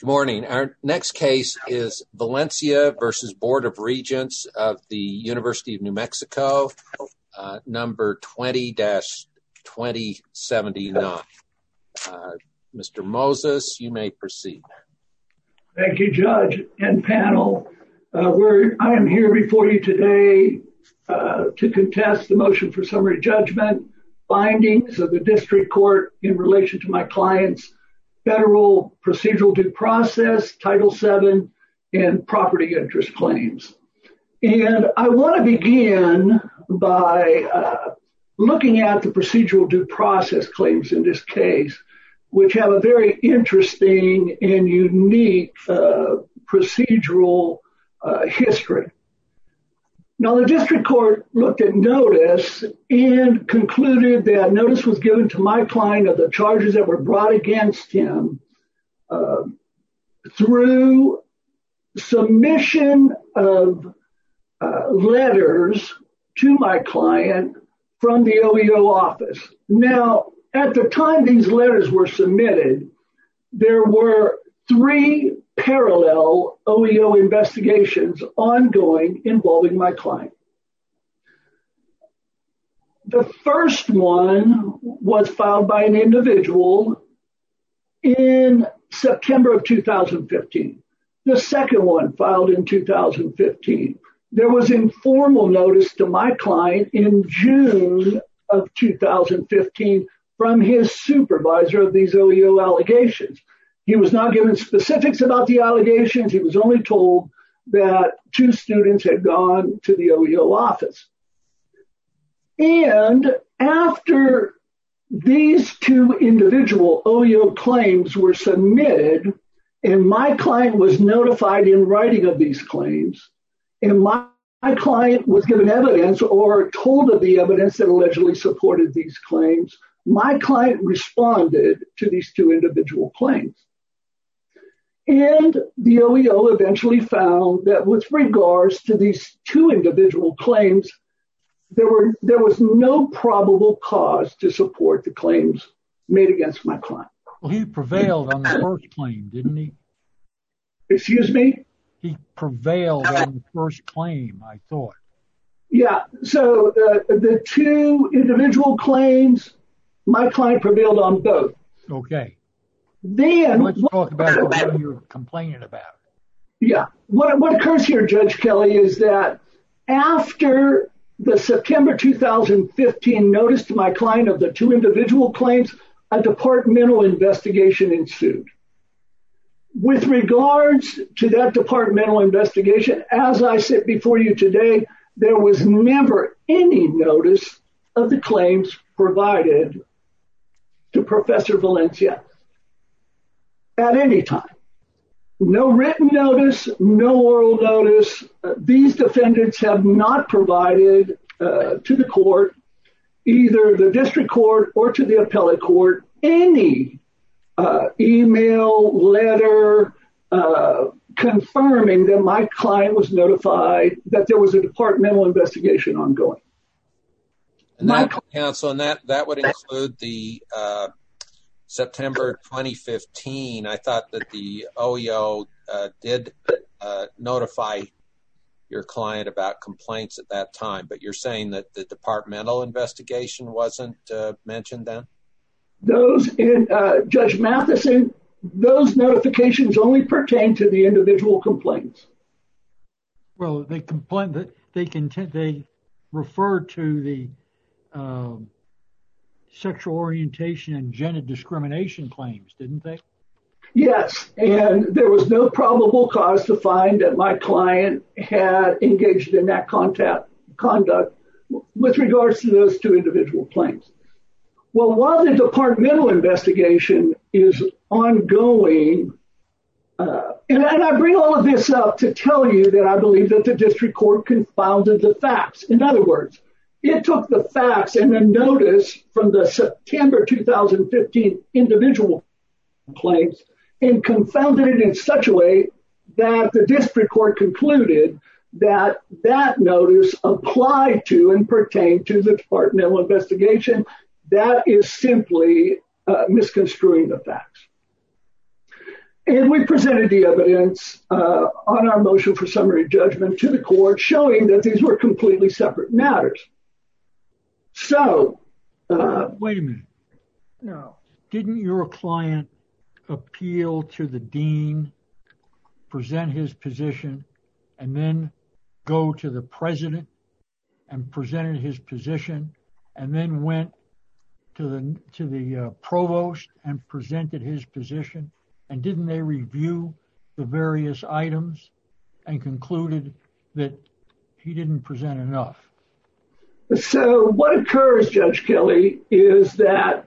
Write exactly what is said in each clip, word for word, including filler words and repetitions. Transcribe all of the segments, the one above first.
Good morning. Our next case is Valencia versus Board of Regents of the University of New Mexico, uh, number twenty dash twenty seventy-nine. Uh, Mister Moses, you may proceed. Thank you, Judge and panel. Uh, we're, I am here before you today uh, to contest the motion for summary judgment findings of the district court in relation to my client's federal procedural due process, Title seven, and property interest claims. And I want to begin by uh, looking at the procedural due process claims in this case, which have a very interesting and unique uh, procedural uh, history. Now, the district court looked at notice and concluded that notice was given to my client of the charges that were brought against him uh, through submission of uh, letters to my client from the O E O office. Now, at the time these letters were submitted, there were three parallel O E O investigations ongoing involving my client. The first one was filed by an individual in September of two thousand fifteen. The second one filed in two thousand fifteen. There was informal notice to my client in June of two thousand fifteen from his supervisor of these O E O allegations. He was not given specifics about the allegations. He was only told that two students had gone to the O E O office. And after these two individual O E O claims were submitted, and my client was notified in writing of these claims, and my, my client was given evidence or told of the evidence that allegedly supported these claims, my client responded to these two individual claims. And the O E O eventually found that with regards to these two individual claims, there were there was no probable cause to support the claims made against my client. Well, he prevailed on the first claim, didn't he? Excuse me? He prevailed on the first claim, I thought. Yeah, so the, the two individual claims, my client prevailed on both. Okay. Then let's talk about the one you're complaining about. Yeah. What what occurs here, Judge Kelly, is that after the September two thousand fifteen notice to my client of the two individual claims, a departmental investigation ensued. With regards to that departmental investigation, as I sit before you today, there was never any notice of the claims provided to Professor Valencia at any time. No written notice, no oral notice. Uh, these defendants have not provided uh, to the court, either the district court or to the appellate court, any uh, email, letter, uh, confirming that my client was notified that there was a departmental investigation ongoing. And that, my, counsel, and that, that would include the uh, September twenty fifteen. I thought that the O E O uh, did uh, notify your client about complaints at that time, but you're saying that the departmental investigation wasn't uh, mentioned then? Those, in, uh, Judge Matheson, those notifications only pertain to the individual complaints. Well, they complain that they content they refer to the um, sexual orientation and gender discrimination claims, didn't they? Yes, and there was no probable cause to find that my client had engaged in that contact, conduct with regards to those two individual claims. Well, while the departmental investigation is ongoing, uh, and, and I bring all of this up to tell you that I believe that the district court confounded the facts. In other words, it took the facts and the notice from the September two thousand fifteen individual claims and confounded it in such a way that the district court concluded that that notice applied to and pertained to the departmental investigation. That is simply uh, misconstruing the facts. And we presented the evidence uh, on our motion for summary judgment to the court, showing that these were completely separate matters. So, uh, wait a minute. No. Didn't your client appeal to the dean, present his position, and then go to the president and presented his position, and then went to the to the uh, provost and presented his position? And didn't they review the various items and concluded that he didn't present enough? So what occurs, Judge Kelly, is that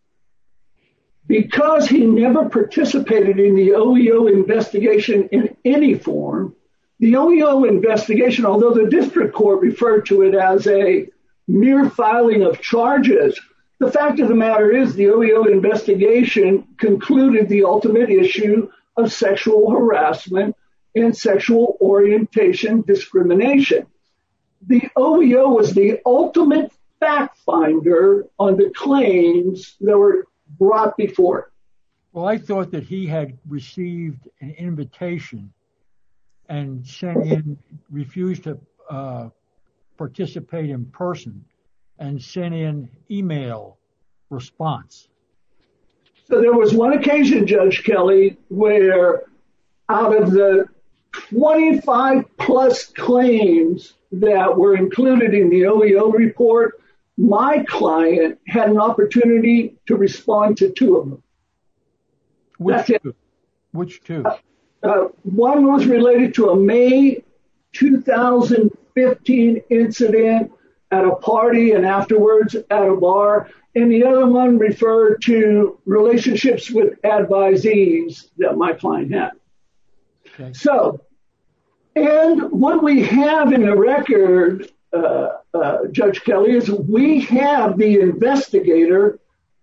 because he never participated in the O E O investigation in any form, the O E O investigation, although the district court referred to it as a mere filing of charges, the fact of the matter is the O E O investigation concluded the ultimate issue of sexual harassment and sexual orientation discrimination. The O E O was the ultimate fact finder on the claims that were brought before it. Well, I thought that he had received an invitation and sent in, refused to uh, participate in person, and sent in email response. So there was one occasion, Judge Kelly, where out of the twenty-five plus claims that were included in the O E O report, my client had an opportunity to respond to two of them. Which That's two? it. Which two? Uh, uh, one was related to a May two thousand fifteen incident at a party and afterwards at a bar, and the other one referred to relationships with advisees that my client had. Okay. So, and what we have in the record, uh, uh, Judge Kelly, is we have the investigator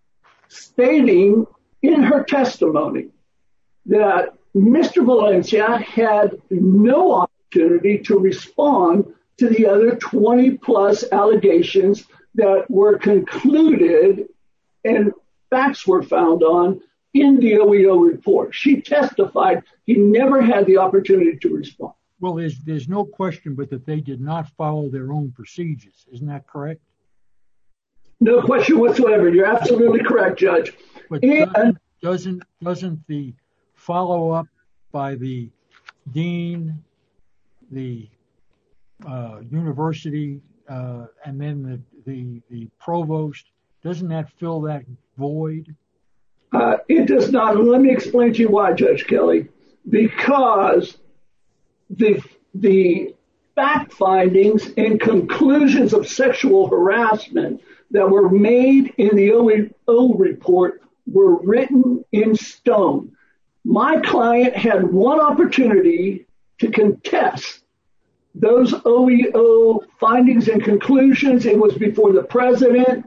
stating in her testimony that Mister Valencia had no opportunity to respond to the other twenty plus allegations that were concluded and facts were found on in the O E O report. She testified he never had the opportunity to respond. Well, there's, there's no question but that they did not follow their own procedures. Isn't that correct? No question whatsoever. You're absolutely correct, Judge. But and, doesn't, doesn't, doesn't the follow-up by the dean, the uh, university, uh, and then the, the, the provost, doesn't that fill that void? Uh, it does not. Let me explain to you why, Judge Kelly. Because the the fact findings and conclusions of sexual harassment that were made in the O E O report were written in stone. My client had one opportunity to contest those O E O findings and conclusions. It was before the president.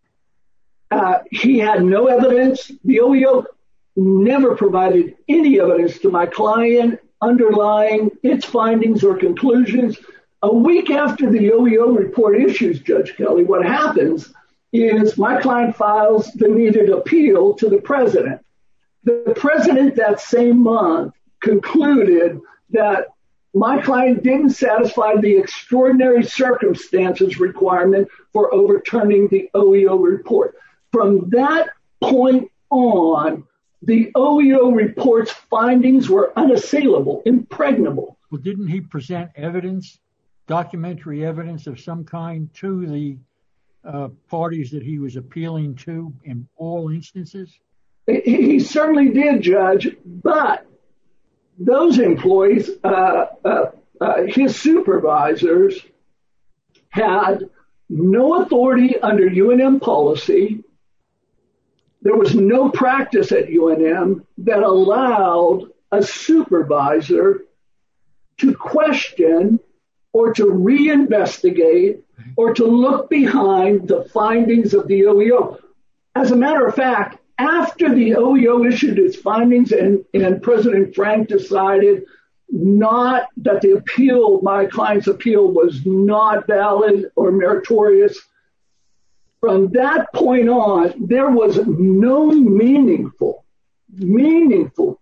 Uh, he had no evidence. The O E O never provided any evidence to my client underlying its findings or conclusions. A week after the O E O report issues, Judge Kelly, what happens is my client files the needed appeal to the president. The president that same month concluded that my client didn't satisfy the extraordinary circumstances requirement for overturning the O E O report. From that point on, the O E O report's findings were unassailable, impregnable. Well, didn't he present evidence, documentary evidence of some kind to the uh, parties that he was appealing to in all instances? He, he certainly did, Judge, but those employees, uh, uh, uh, his supervisors, had no authority under U N M policy. There was no practice at U N M that allowed a supervisor to question or to reinvestigate or to look behind the findings of the O E O. As a matter of fact, after the O E O issued its findings and, and President Frank decided not that the appeal, my client's appeal, was not valid or meritorious, from that point on, there was no meaningful, meaningful due process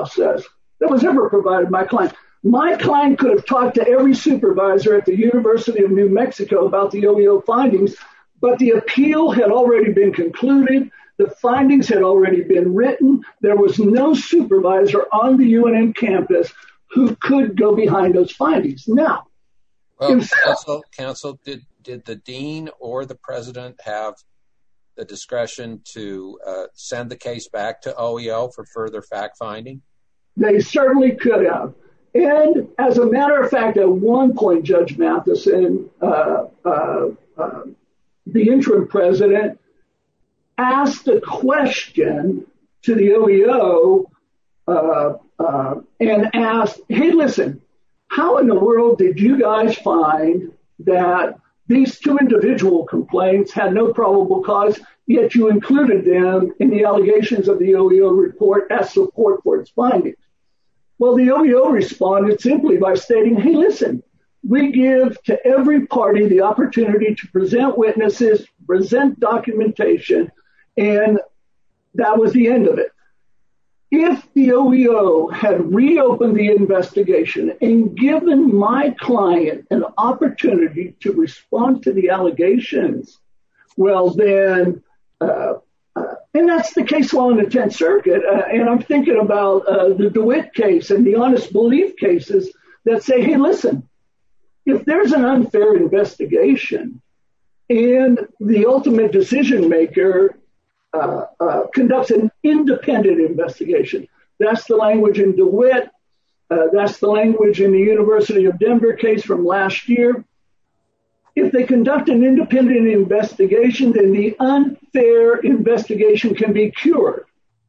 process that was ever provided by my client. My client could have talked to every supervisor at the University of New Mexico about the O E O findings, but the appeal had already been concluded. The findings had already been written. There was no supervisor on the U N M campus who could go behind those findings. Now, well, counsel, counsel, did, did the dean or the president have the discretion to uh, send the case back to O E O for further fact finding? They certainly could have. And as a matter of fact, at one point, Judge Matheson, uh, uh, uh, the interim president, asked a question to the O E O uh, uh, and asked, hey, listen, how in the world did you guys find that these two individual complaints had no probable cause, yet you included them in the allegations of the O E O report as support for its findings? Well, the O E O responded simply by stating, hey, listen, we give to every party the opportunity to present witnesses, present documentation, and that was the end of it. If the O E O had reopened the investigation and given my client an opportunity to respond to the allegations, well, then, uh, uh, and that's the case law in the tenth Circuit, uh, and I'm thinking about uh, the DeWitt case and the honest belief cases that say, hey, listen, if there's an unfair investigation and the ultimate decision maker uh, uh, conducts an independent investigation, that's the language in DeWitt, uh, that's the language in the University of Denver case from last year. If they conduct an independent investigation, then the unfair investigation can be cured.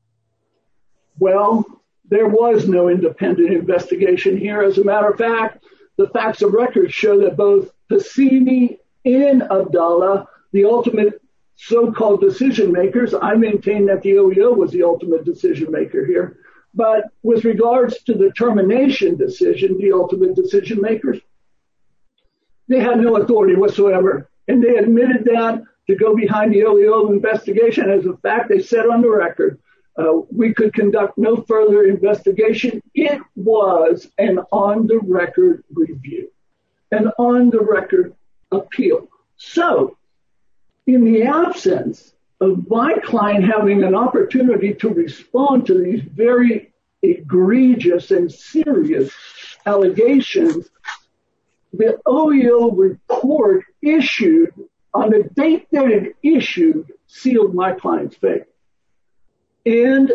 Well, there was no independent investigation here. As a matter of fact, the facts of record show that both Pasini and Abdallah, the ultimate so-called decision makers, I maintain that the O E O was the ultimate decision maker here. But with regards to the termination decision, the ultimate decision makers, they had no authority whatsoever. And they admitted that to go behind the O E O investigation. As a fact, they said on the record, uh, we could conduct no further investigation. It was an on-the-record review, an on-the-record appeal. So, in the absence of my client having an opportunity to respond to these very egregious and serious allegations, the O E O report issued on the date that it issued sealed my client's fate. And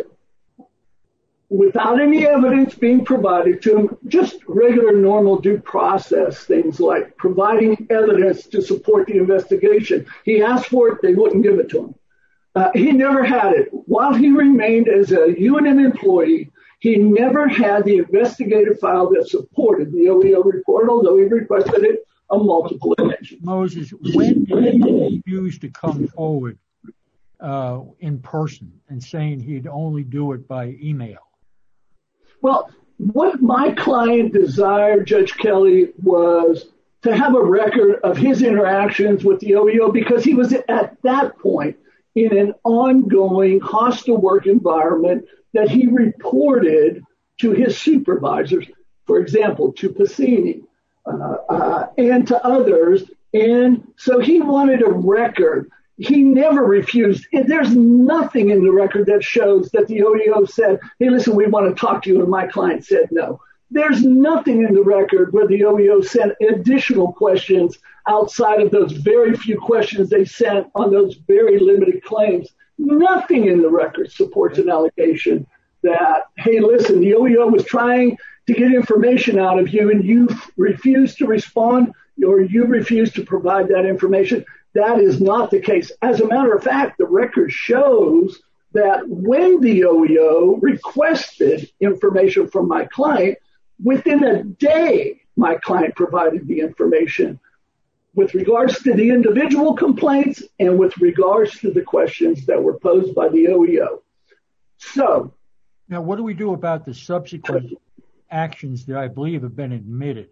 without any evidence being provided to him, just regular normal due process things like providing evidence to support the investigation. He asked for it, they wouldn't give it to him. Uh, he never had it. While he remained as a U N M employee, he never had the investigative file that supported the O E O report, although he requested it on multiple occasions. Moses, when did he refuse to come forward uh, in person and saying he'd only do it by email? Well, what my client desired, Judge Kelly, was to have a record of his interactions with the O E O because he was at that point in an ongoing hostile work environment that he reported to his supervisors, for example, to Pasini uh, uh, and to others. And so he wanted a record. He never refused. There's nothing in the record that shows that the O E O said, hey, listen, we want to talk to you, and my client said no. There's nothing in the record where the O E O sent additional questions outside of those very few questions they sent on those very limited claims. Nothing in the record supports an allegation that, hey, listen, the O E O was trying to get information out of you and you refused to respond or you refused to provide that information. That is not the case. As a matter of fact, the record shows that when the O E O requested information from my client, within a day, my client provided the information with regards to the individual complaints and with regards to the questions that were posed by the O E O. So, now, what do we do about the subsequent actions that I believe have been admitted?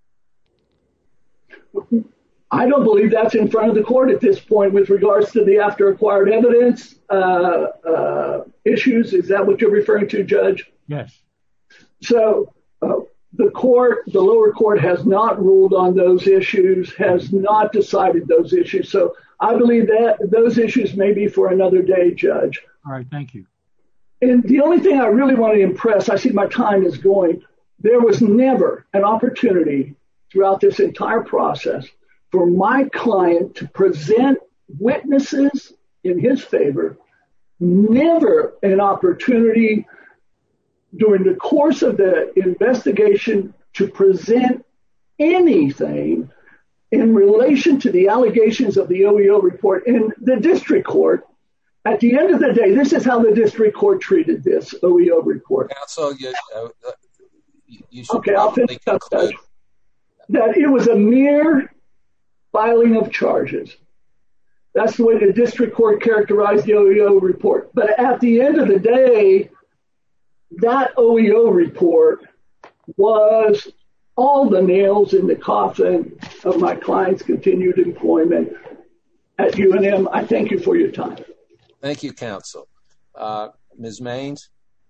I don't believe that's in front of the court at this point with regards to the after acquired evidence uh, uh, issues. Is that what you're referring to, Judge? Yes. So uh, the court, the lower court has not ruled on those issues, has not decided those issues. So I believe that those issues may be for another day, Judge. All right, thank you. And the only thing I really want to impress, I see my time is going, there was never an opportunity throughout this entire process for my client to present witnesses in his favor, never an opportunity during the course of the investigation to present anything in relation to the allegations of the O E O report. In the district court, at the end of the day, this is how the district court treated this O E O report. Counsel, you, uh, you should okay, I'll finish up that. That it was a mere filing of charges. That's the way the district court characterized the O E O report. But at the end of the day, that O E O report was all the nails in the coffin of my client's continued employment at U N M. I thank you for your time. Thank you, counsel. Uh, Miz Maines?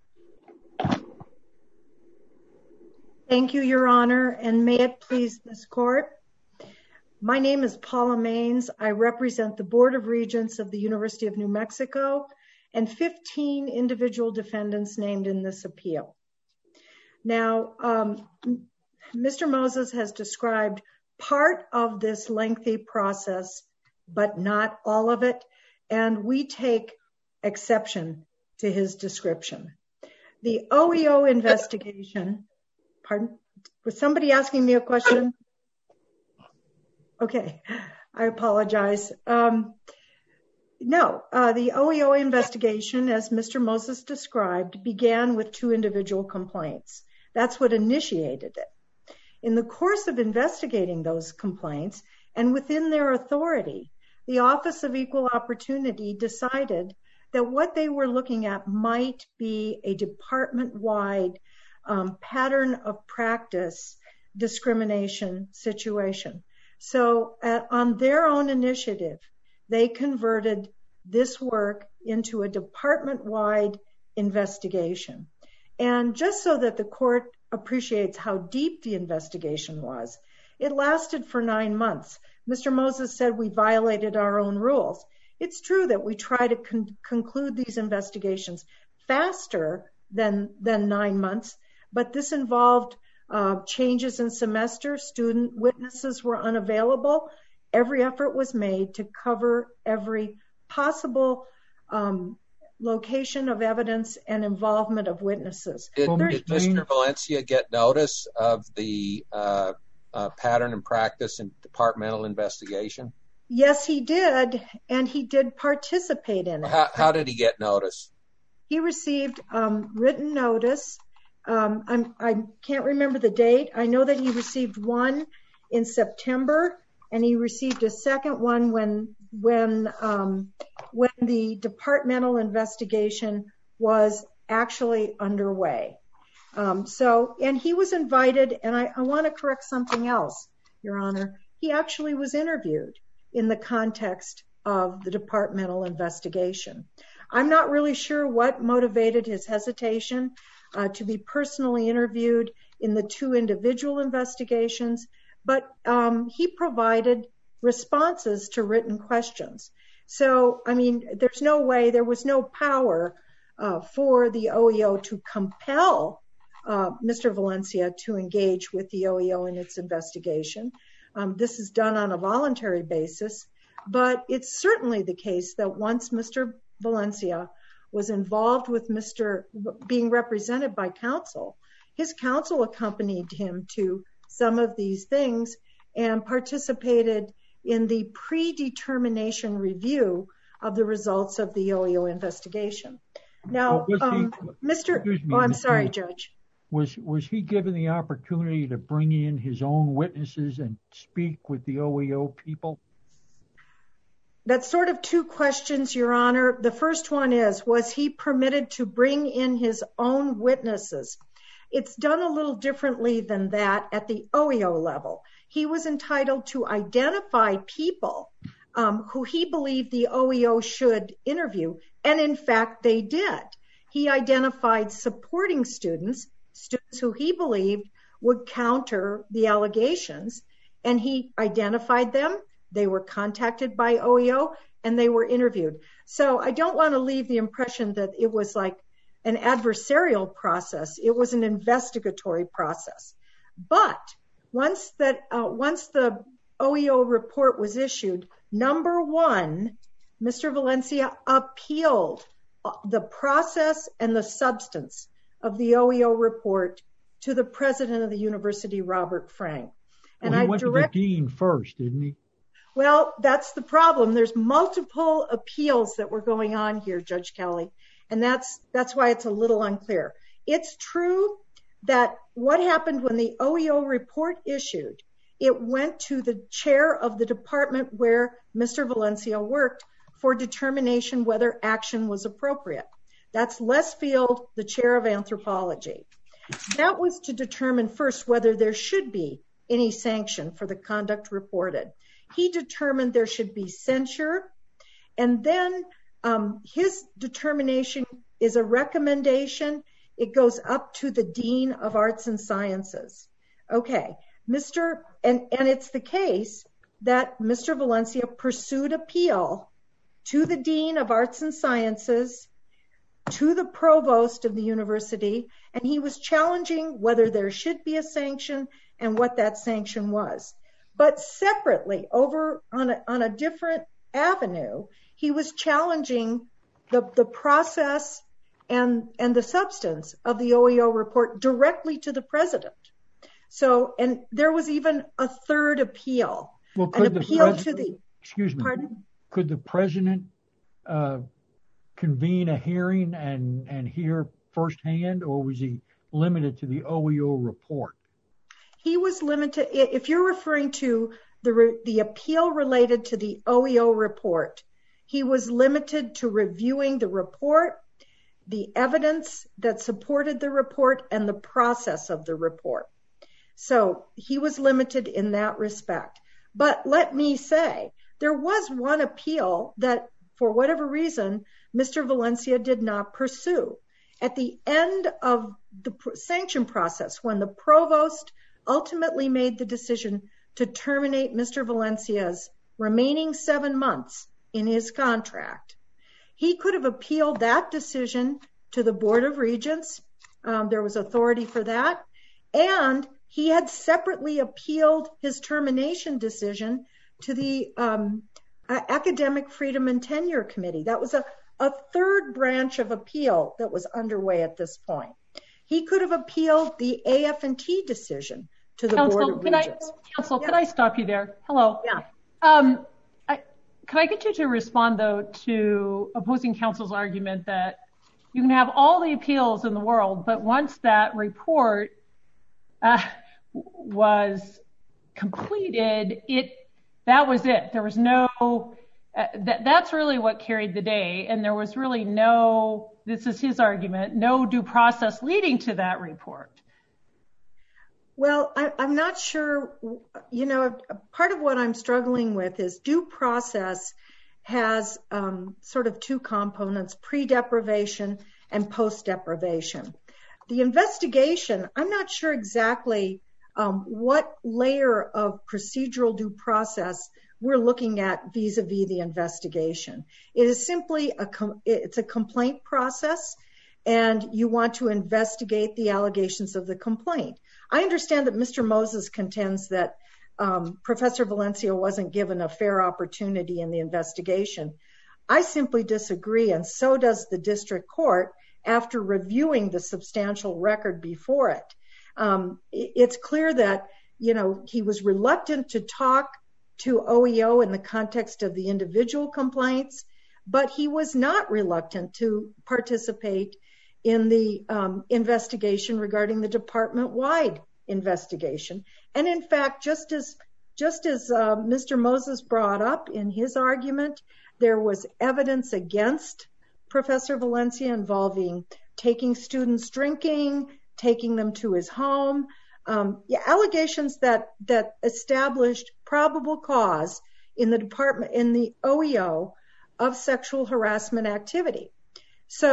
Thank you, Your Honor, and may it please this court. My name is Paula Maines. I represent the Board of Regents of the University of New Mexico and fifteen individual defendants named in this appeal. Now, um, Mister Moses has described part of this lengthy process, but not all of it, and we take exception to his description. The O E O investigation, pardon, was somebody asking me a question? Okay, I apologize. Um, no, uh, the O E O investigation, as Mister Moses described, began with two individual complaints. That's what initiated it. In the course of investigating those complaints, and within their authority, the Office of Equal Opportunity decided that what they were looking at might be a department-wide um, pattern of practice discrimination situation. So uh, on their own initiative, they converted this work into a department-wide investigation. And just so that the court appreciates how deep the investigation was, it lasted for nine months. Mister Moses said we violated our own rules. It's true that we try to con- conclude these investigations faster than, than nine months, but this involved uh, changes in semester. Student witnesses were unavailable. Every effort was made to cover every possible um, location of evidence and involvement of witnesses. Did, did Mister Valencia get notice of the uh, uh, pattern and practice and departmental investigation? Yes, he did, and he did participate in it. How, how did he get notice? He received um, written notice. Um, I'm, I can't remember the date. I know that he received one in September, and he received a second one when when um, when the departmental investigation was actually underway. Um, so, and he was invited, and I, I want to correct something else, Your Honor. He actually was interviewed in the context of the departmental investigation. I'm not really sure what motivated his hesitation uh, to be personally interviewed in the two individual investigations, but um, he provided responses to written questions. So, I mean, there's no way, there was no power uh, for the O E O to compel uh, Mister Valencia to engage with the O E O in its investigation. Um, this is done on a voluntary basis, but it's certainly the case that once Mister Valencia was involved with Mister being represented by counsel, his counsel accompanied him to some of these things and participated in the predetermination review of the results of the O E O investigation. Now, well, um, he, Mister Me, Oh, I'm sorry, me. Judge. Was was he given the opportunity to bring in his own witnesses and speak with the O E O people? That's sort of two questions, Your Honor. The first one is, was he permitted to bring in his own witnesses? It's done a little differently than that at the O E O level. He was entitled to identify people um, who he believed the O E O should interview, and in fact, they did. He identified supporting students students who he believed would counter the allegations, and he identified them. They were contacted by O E O, and they were interviewed. So I don't want to leave the impression that it was like an adversarial process. It was an investigatory process. But once that uh, once the O E O report was issued, number one, Mister Valencia appealed the process and the substance of the O E O report to the president of the university, Robert Frank. And well, he I went direct- to the dean first, didn't he? Well, that's the problem. There's multiple appeals that were going on here, Judge Kelly, and that's that's why it's a little unclear. It's true that what happened when the O E O report issued, it went to the chair of the department where Mister Valencia worked for determination whether action was appropriate. That's Les Field, the chair of anthropology. That was to determine first whether there should be any sanction for the conduct reported. He determined there should be censure, and then um, his determination is a recommendation. It goes up to the Dean of Arts and Sciences. Okay, Mister And, and it's the case that Mister Valencia pursued appeal to the Dean of Arts and Sciences, to the provost of the university, and he was challenging whether there should be a sanction and what that sanction was. But separately, over on a, on a different avenue, he was challenging the, the process and, and the substance of the O E O report directly to the president. So, and there was even a third appeal, well, an appeal to the, excuse me, pardon? Could the president uh, convene a hearing and, and hear firsthand, or was he limited to the O E O report? He was limited, if you're referring to the the appeal related to the O E O report, he was limited to reviewing the report, the evidence that supported the report, and the process of the report. So he was limited in that respect. But let me say, there was one appeal that, for whatever reason, Mister Valencia did not pursue. At the end of the sanction process, when the provost ultimately made the decision to terminate Mister Valencia's remaining seven months in his contract, he could have appealed that decision to the Board of Regents. Um, there was authority for that. And he had separately appealed his termination decision to the um, Academic Freedom and Tenure Committee. That was a, a third branch of appeal that was underway at this point. He could have appealed the A F and T decision to the Counsel, Board of can Regents. I, Counsel, yeah. Could I stop you there? Hello. Yeah. Um, I, could I get you to respond, though, to opposing counsel's argument that you can have all the appeals in the world, but once that report uh, was completed, it that was it. There was no, uh, that, that's really what carried the day, and there was really no, this is his argument, no due process leading to that report. Well, I, I'm not sure, you know, part of what I'm struggling with is due process has um, sort of two components, pre-deprivation and post-deprivation. The investigation, I'm not sure exactly um, what layer of procedural due process we're looking at vis-a-vis the investigation. It is simply a, it's a complaint process, and you want to investigate the allegations of the complaint. I understand that Mister Moses contends that um, Professor Valencia wasn't given a fair opportunity in the investigation. I simply disagree, and so does the district court after reviewing the substantial record before it. Um, it's clear that, you know, he was reluctant to talk to O E O in the context of the individual complaints, but he was not reluctant to participate in the um, investigation regarding the department-wide investigation. And in fact, just as just as uh, Mister Moses brought up in his argument, there was evidence against Professor Valencia involving taking students drinking, taking them to his home, um, yeah, allegations that that established probable cause in the department, in the O E O, of sexual harassment activity. So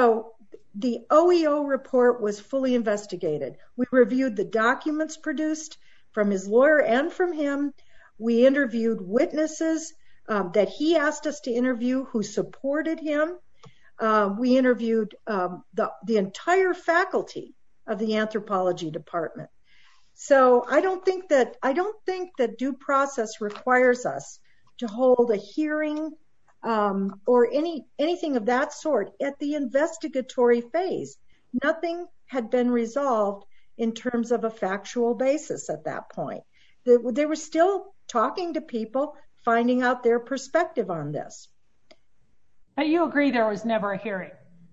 the O E O report was fully investigated. We reviewed the documents produced from his lawyer and from him. We interviewed witnesses um, that he asked us to interview who supported him. Uh, we interviewed um, the, the entire faculty of the anthropology department. So I don't think that I don't think that due process requires us to hold a hearing um, or any anything of that sort at the investigatory phase. Nothing had been resolved in terms of a factual basis at that point. They, they were still talking to people, finding out their perspective on this. But you agree there was never a hearing?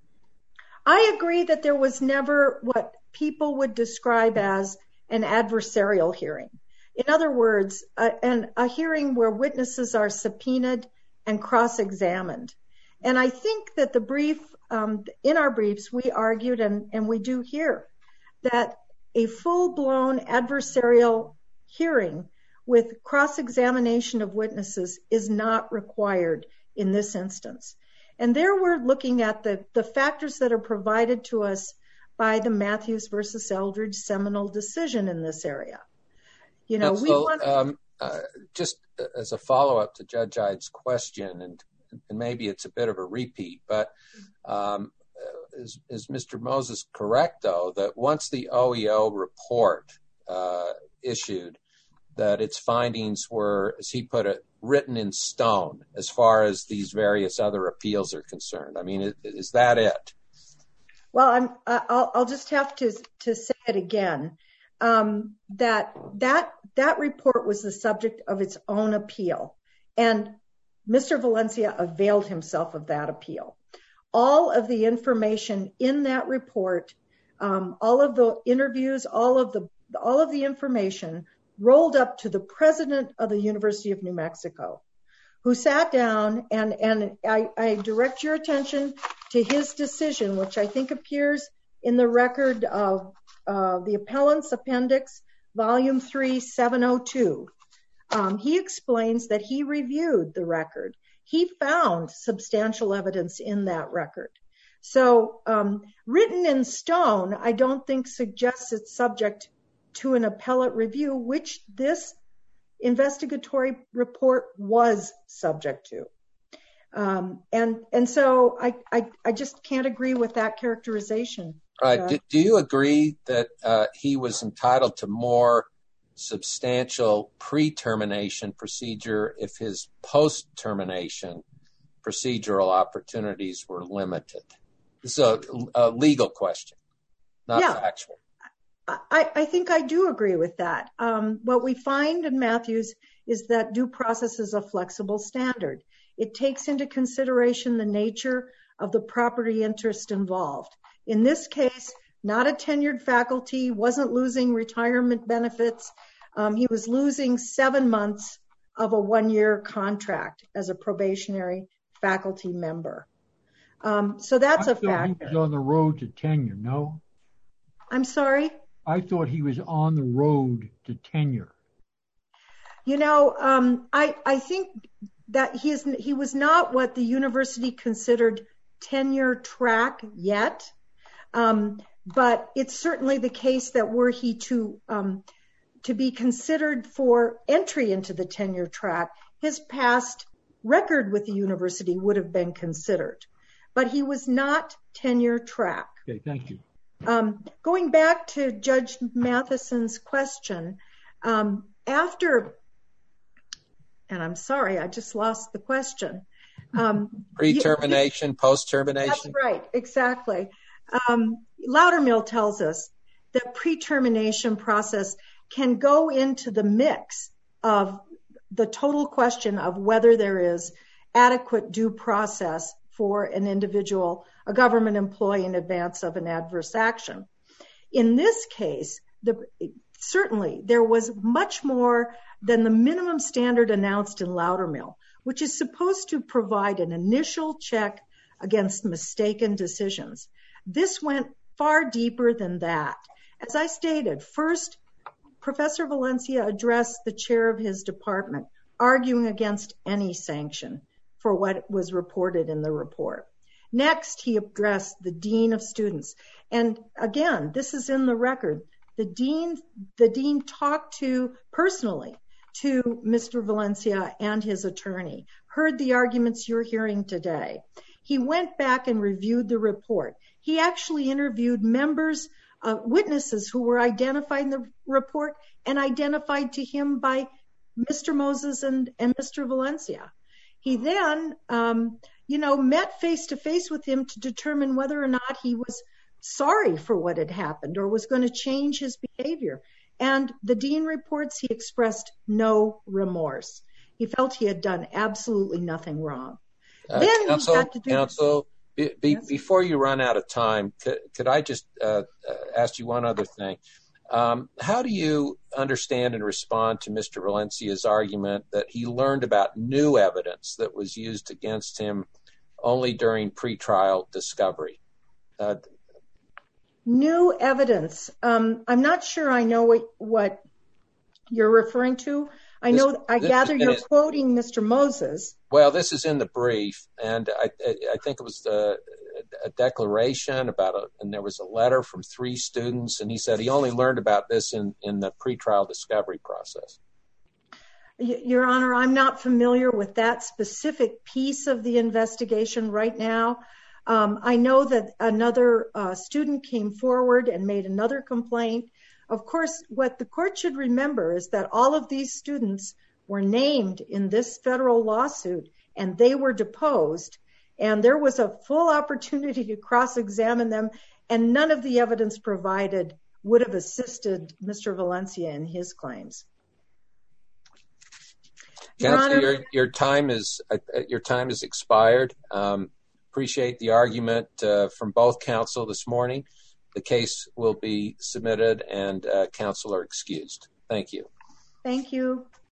I agree that there was never what people would describe as an adversarial hearing. In other words, a, an, a hearing where witnesses are subpoenaed and cross-examined. And I think that the brief, um, in our briefs, we argued, and, and we do here, that a full-blown adversarial hearing with cross-examination of witnesses is not required in this instance. And there we're looking at the, the factors that are provided to us by the Matthews versus Eldridge seminal decision in this area. You know, so, we want um, uh, just as a follow-up to Judge Ide's question, and, and maybe it's a bit of a repeat, but um, is, is Mister Moses correct, though, that once the O E O report uh, issued, that its findings were, as he put it, written in stone as far as these various other appeals are concerned? I mean, is, is that it? Well, I'm, I'll, I'll just have to, to say it again, um, that, that, that report was the subject of its own appeal. And Mister Valencia availed himself of that appeal. All of the information in that report, um, all of the interviews, all of the, all of the information rolled up to the president of the University of New Mexico, who sat down, and, and I, I direct your attention to his decision, which I think appears in the record of uh, the appellant's appendix, volume three, seven oh two. Um, he explains that he reviewed the record. He found substantial evidence in that record. So um, written in stone, I don't think suggests it's subject to an appellate review, which this investigatory report was subject to. Um, and and so I, I, I just can't agree with that characterization. Uh, do, do you agree that uh, he was entitled to more substantial pre-termination procedure if his post-termination procedural opportunities were limited? This is a, a legal question, not yeah. factual. I, I think I do agree with that. Um, what we find in Matthews is that due process is a flexible standard. It takes into consideration the nature of the property interest involved. In this case, not a tenured faculty, wasn't losing retirement benefits. Um, he was losing seven months of a one-year contract as a probationary faculty member. Um, so that's I a factor. He was on the road to tenure, no? I'm sorry? I thought he was on the road to tenure. You know, um, I, I think that he, is, he was not what the university considered tenure track yet, um, but it's certainly the case that were he to, um, to be considered for entry into the tenure track, his past record with the university would have been considered. But he was not tenure track. Okay, thank you. Um, going back to Judge Matheson's question, um, after, and I'm sorry, I just lost the question. Um, Pre-termination, post-termination? That's right, exactly. Um, Loudermill tells us that pre-termination process can go into the mix of the total question of whether there is adequate due process for an individual, a government employee, in advance of an adverse action. In this case, the, certainly there was much more than the minimum standard announced in Loudermill, which is supposed to provide an initial check against mistaken decisions. This went far deeper than that. As I stated, first, Professor Valencia addressed the chair of his department, arguing against any sanction for what was reported in the report. Next, he addressed the dean of students. And again, this is in the record. The dean, the dean talked to personally to Mister Valencia and his attorney, heard the arguments you're hearing today. He went back and reviewed the report. He actually interviewed members, uh, witnesses who were identified in the report and identified to him by Mister Moses and, and Mister Valencia. He then, um, you know, met face to face with him to determine whether or not he was sorry for what had happened or was going to change his behavior. And the dean reports he expressed no remorse. He felt he had done absolutely nothing wrong. Uh, then counsel, he got to do counsel be, be, yes. before you run out of time, could, could I just uh, ask you one other thing? Um, how do you understand and respond to Mister Valencia's argument that he learned about new evidence that was used against him only during pretrial discovery? Uh, New evidence. Um, I'm not sure I know what, what you're referring to. I know, this, I gather you're quoting Mister Moses. Well, this is in the brief, and I, I think it was a, a declaration about a, and there was a letter from three students, and he said he only learned about this in, in the pretrial discovery process. Your Honor, I'm not familiar with that specific piece of the investigation right now. Um, I know that another uh, student came forward and made another complaint. Of course, what the court should remember is that all of these students were named in this federal lawsuit and they were deposed, and there was a full opportunity to cross-examine them, and none of the evidence provided would have assisted Mister Valencia in his claims. Counsel, your, your time is uh, your time is expired. Um, appreciate the argument uh, from both counsel this morning. The case will be submitted and uh, counsel are excused. Thank you. Thank you.